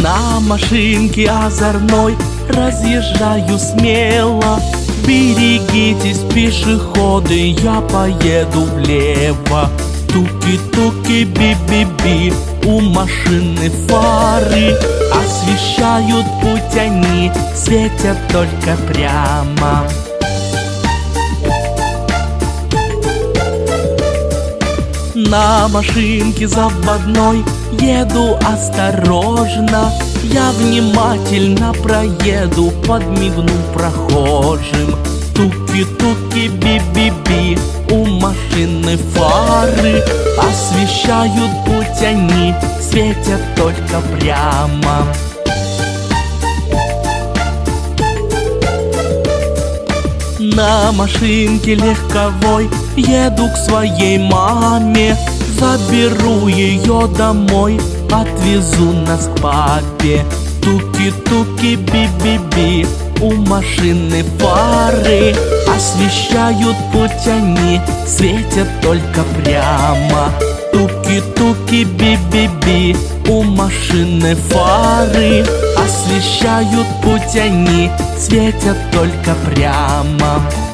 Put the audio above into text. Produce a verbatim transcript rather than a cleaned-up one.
На машинке озорной разъезжаю смело. Берегитесь, пешеходы, я поеду влево. Туки-туки, би-би-би, у машины фары освещают путь, они светят только прямо. На машинке заводной еду осторожно. Я внимательно проеду, подмигну прохожим. Туки-туки, би-би-би, у машины фары освещают путь, они светят только прямо. На машинке легковой еду к своей маме. Заберу ее домой, отвезу нас к папе. Туки-туки, би-би-би, у машины фары освещают путь, они светят только прямо. Туки-туки, би-би-би, у машины фары освещают путь, они светят только прямо.